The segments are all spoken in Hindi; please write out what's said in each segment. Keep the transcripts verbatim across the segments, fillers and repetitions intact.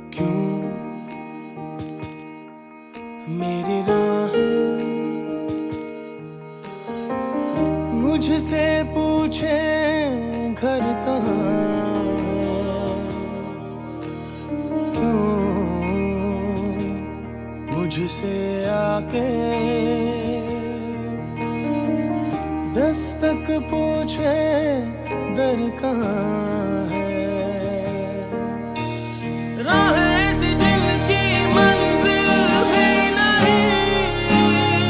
क्यों मेरी राहें मुझसे पूछे घर कहाँ है? क्यों मुझसे आके दस्तक पूछे दर कहाँ है? राहें ऐसी जिनकी मंजिल भी नहीं,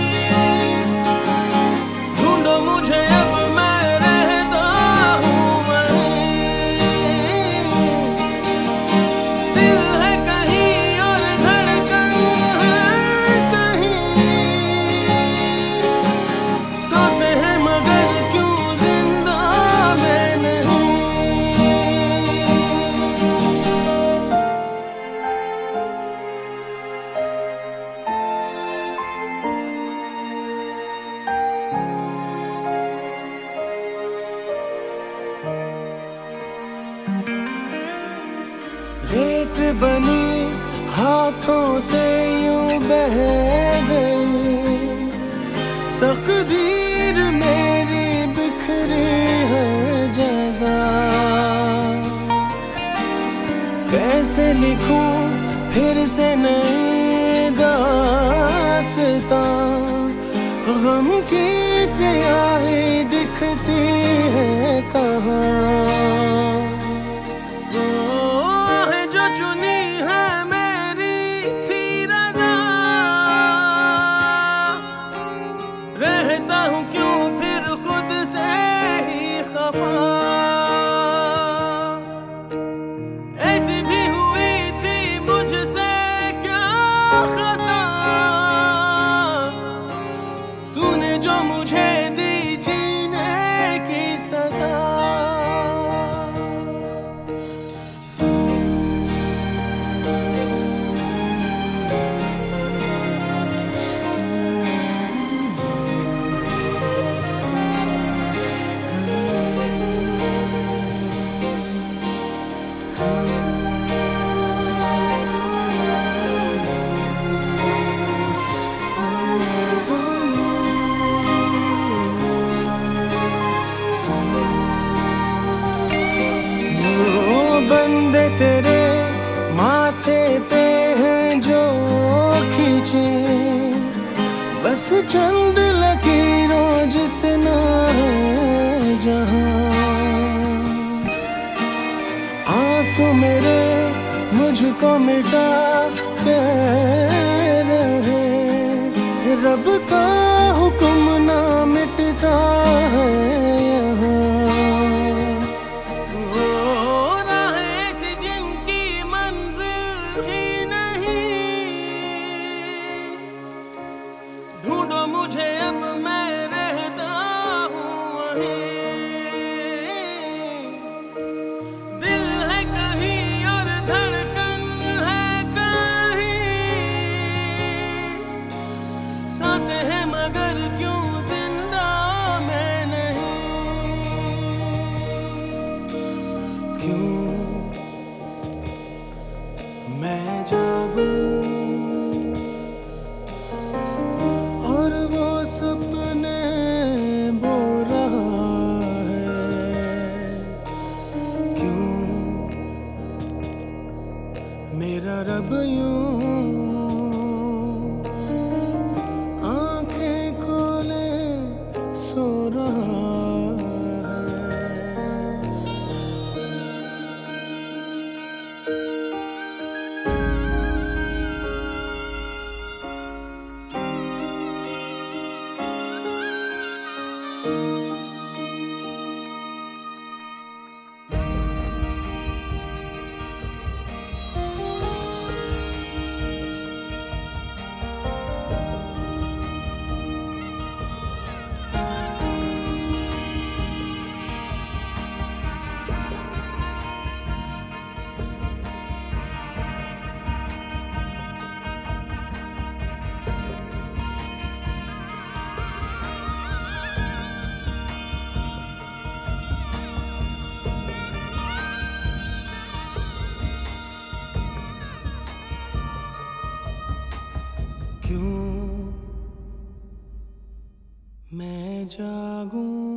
ढूंढो मुझे अब मैं रहता हूँ वहीं। दिल है कहीं और धड़कन है कहीं, सांसें हैं मगर क्यों जिंदा मैं नहीं। रेत बनी हाथों से यूं बह गई, तकदीर मेरी बिखरी हर जगह। कैसे लिखूं फिर से नई दास्तां, गम की स्याही दिखती है कहाँ? जो चुनी है मेरी थी रज़ा, रहता हूँ क्यों फिर खुद से ही खफा। ऐसी भी हुई थी मुझसे क्या खता, तूने जो मुझे दी जीने की सजा। बंदे तेरे माथे पे हैं जो खींचे, बस चंद लकीरों जितना है जहां। आंसू मेरे मुझको मिटा के रहे, रब का हुक्म ना मिटता है यहाँ। ढूंढो मुझे अब मैं रहता हूँ वहीं। दिल है कहीं और धड़कन है कहीं, सांसें हैं मगर क्यों जिंदा मैं नहीं। क्यों मैं जागूं सपने बो रहा है? क्यों मेरा रब यूं आंखें खोले सो रहा है? क्यों मैं जागूं।